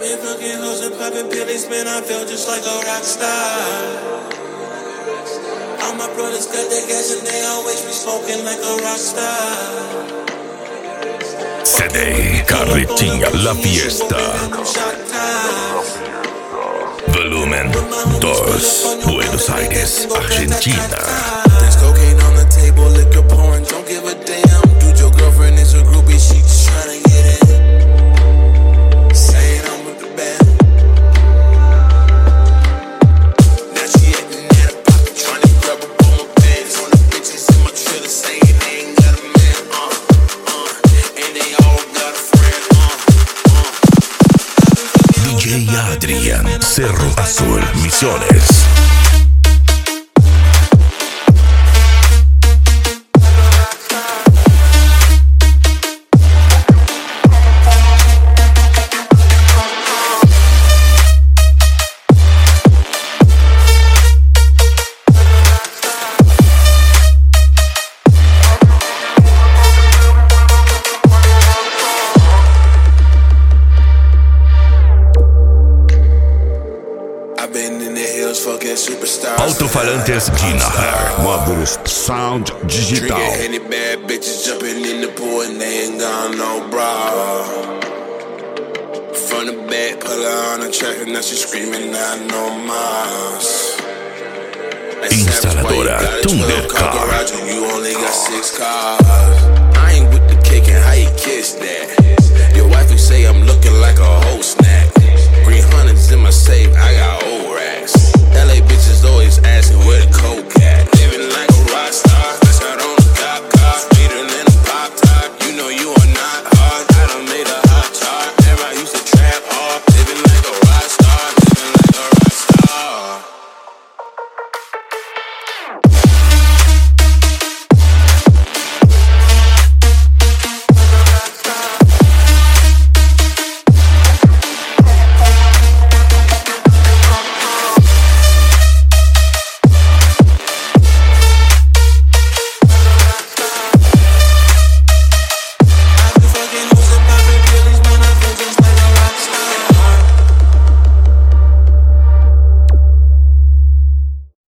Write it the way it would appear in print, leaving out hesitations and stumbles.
been fucking hoes and popping pills, man, I felt just like a rock star. All my brothers got that gas and they always be smoking like a rock star. CD Carretinha La Fiesta. Volumen 2, Buenos Aires, Argentina. There's cocaine on the table, liquor pouring, don't give a damn. Dude, your girlfriend is a groupie, she just tryna get in. Saying I'm with the band. Now she acting out of pocket, tryna grab up on my pants. On the bitches in my trailer saying they ain't got a man, and they all got a friend, DJ Adrian, Cerro Azul, Misiones. Alto-falantes Dinaher. Módulos Sound Digital. Any bad bitches jumping in the pool and they ain't got no bra. From the back, pull her on the track and now she screaming, I know mas. Instaladora Thundercar. You only got 6 cars. I ain't with the cake and